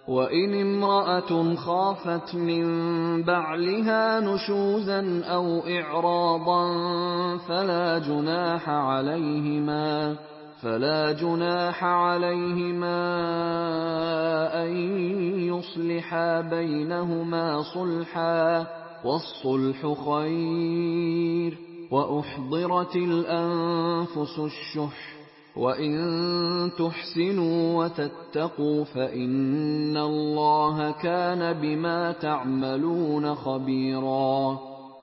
وإن امرأة خافت من بعلها نشوزا أو إعراضا فلا جناح عليهما أن يصلحا بينهما صلحا، والصلح خير. وأحضرت الأنفس الشح، وإن تحسنوا وتتقوا فإن الله كان بما تعملون خبيرا.